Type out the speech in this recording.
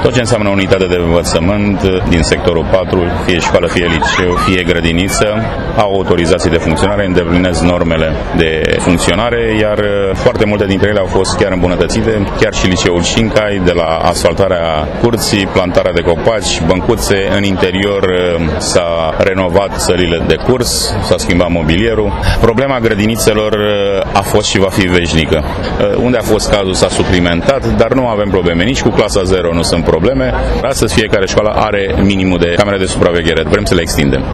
Tot ce înseamnă unitate de învățământ din sectorul 4, fie școală, fie liceu, fie grădiniță, au autorizații de funcționare, îndeplinesc normele de funcționare, iar foarte multe dintre ele au fost chiar îmbunătățite, chiar și liceul Cincai, de la asfaltarea curții, plantarea de copaci, băncuțe, în interior s-a renovat sălile de curs, s-a schimbat mobilierul. Problema grădinițelor a fost și va fi veșnică. Unde a fost cazul s-a suplimentat, dar nu avem probleme, nici cu clasa 0 nu sunt probleme. Astăzi fiecare școală are minimul de camere de supraveghere, vrem să le extindem.